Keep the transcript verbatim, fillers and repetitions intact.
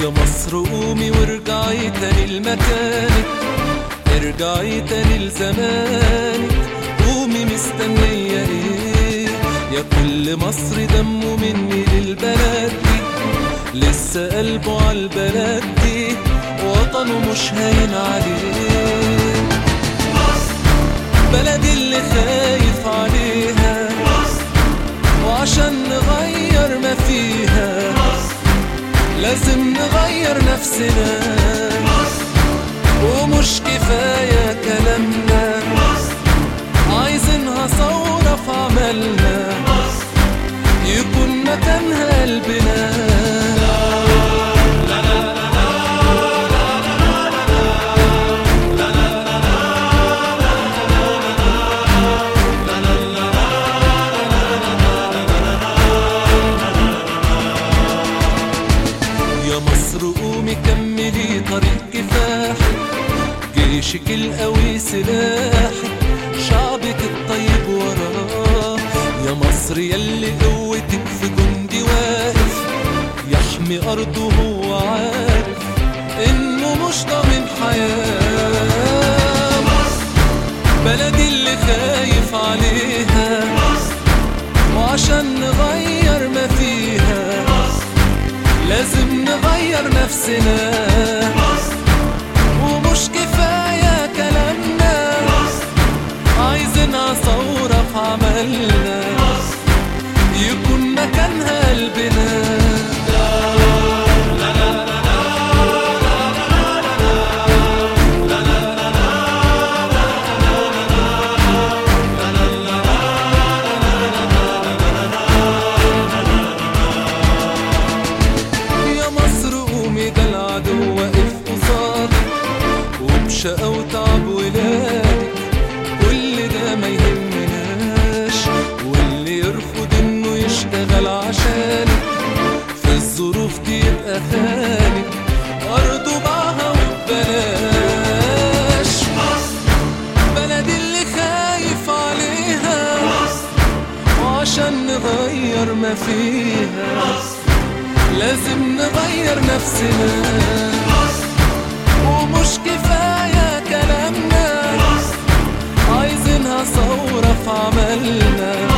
يا مصر قومي وارجعي تاني لمكانك، ارجعي تاني لزمانك، قومي مستنية ايه؟ يا كل مصر دمه مني للبلد دي، لسه قلبه عالبلد دي، وطنه مش هين عليه. مصر بلدي اللي خايف عليها، مصر وعشان نغير ما فيها مصر لازم نغير نفسنا مصر، ومش كفاية كلامنا مصر، عايزينها ثورة في عملنا مصر، يكون مكانها قلبنا. يا مصر قومي كملي طريق كفاحك، جيشك القوي سلاحك، شعبك الطيب وراه. يا مصر يلي قوتك في جندي واقف، يحمي أرضه هو عارف إنه مش ضامن حياة. مصر بلدي اللي خايف عليها مصر، وعشان نغير ما فيها مصر لازم نغير نفسنا مصر، ومش كفاية كلامنا مصر، عايزينها ثورة في عملنا مصر، يكون مكانها قلبنا. شقا وتعب ولادك كل ده ما يهمناش، واللي يرفض انه يشتغل عشانك في الظروف دي يبقى خانك، أرضه باعها وببلاش. مصر بلدي اللي خايف عليها مصر، وعشان نغير ما فيها مصر لازم نغير نفسنا مصر، ومش كفاية كلامنا مصر، عايزينها ثورة في عملنا.